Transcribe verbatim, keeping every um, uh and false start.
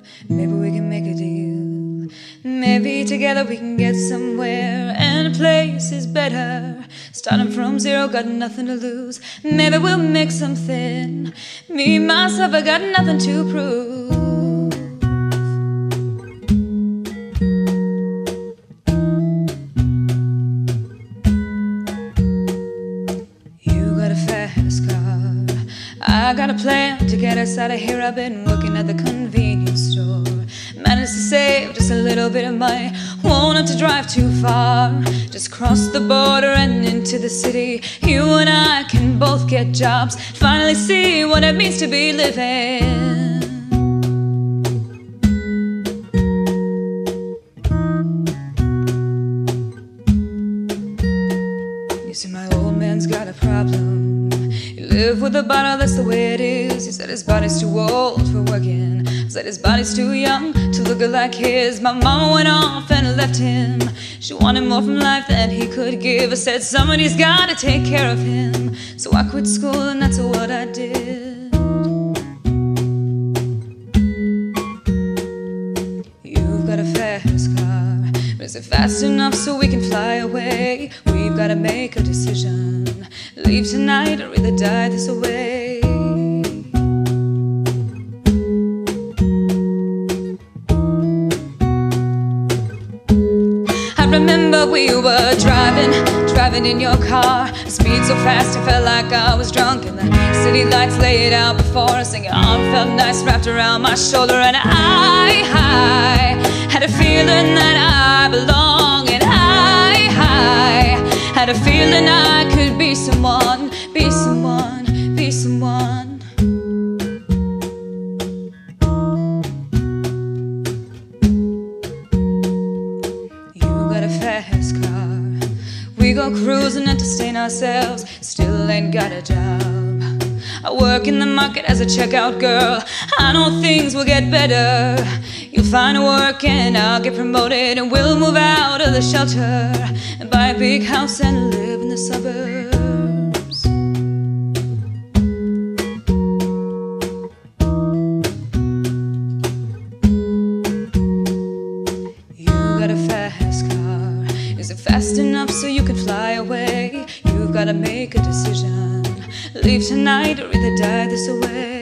maybe we can make a deal. Maybe together we can get somewhere, and a place is better. Starting from zero, got nothing to lose. Maybe we'll make something. Me, myself, I got nothing to prove. You got a fast car, I got a plan to get us out of here. I've been working at the convenience store, managed to save just a little bit of money. Won't have to drive too far, just cross the border and into the city. You and I can both get jobs, finally see what it means to be living. You see, my old man's got a problem. He lived with a bottle, that's the way it is. He said his body's too old for working, said his body's too young to look like his. My mama went off and left him. She wanted more from life than he could give. I said somebody's gotta take care of him, so I quit school and that's what I did. You've got a fast car, but is it fast enough so we can fly away? We've gotta make a decision, leave tonight or either die this away. I remember we were driving, driving in your car. Speed so fast it felt like I was drunk, and the city lights laid out before us, and your arm felt nice wrapped around my shoulder. And I, I had a feeling that I belong, and I, I had a feeling I could be someone, be someone, be someone. Fast car, we go cruising and to sustain ourselves, still ain't got a job. I work in the market as a checkout girl. I know things will get better. You'll find work and I'll get promoted, and we'll move out of the shelter and buy a big house and live in the suburbs. You got a fast car, is it fast enough so you can fly away? You've got to make a decision, leave tonight or either die this away.